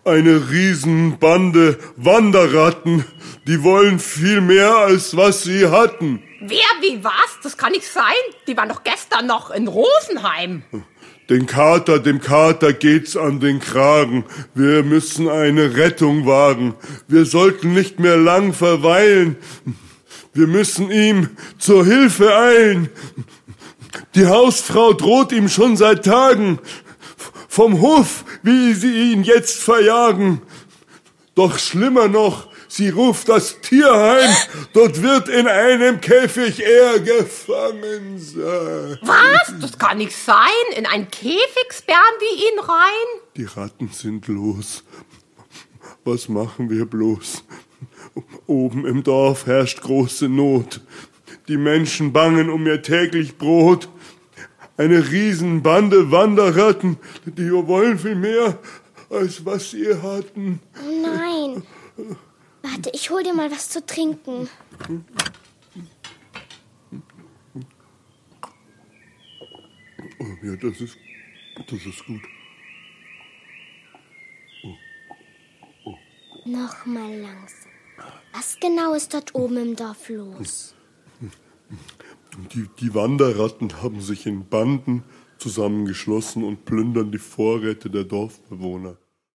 eine Riesenbande Wanderratten. Die wollen viel mehr, als was sie hatten. Wer, wie, was? Das kann nicht sein. Die waren doch gestern noch in Rosenheim. Dem Kater geht's an den Kragen. Wir müssen eine Rettung wagen. Wir sollten nicht mehr lang verweilen. Wir müssen ihm zur Hilfe eilen. Die Hausfrau droht ihm schon seit Tagen. Vom Hof will sie ihn jetzt verjagen. Doch schlimmer noch, sie ruft das Tierheim. Dort wird in einem Käfig er gefangen sein. Was? Das kann nicht sein. In einen Käfig sperren die ihn rein? Die Ratten sind los. Was machen wir bloß? Oben im Dorf herrscht große Not. Die Menschen bangen um ihr täglich Brot. Eine Riesenbande Wanderratten, die wollen viel mehr, als was sie hatten. Nein. Warte, ich hol dir mal was zu trinken. Oh, ja, das ist gut. Noch mal langsam. Was genau ist dort oben im Dorf los? Die Wanderratten haben sich in Banden zusammengeschlossen und plündern die Vorräte der Dorfbewohner.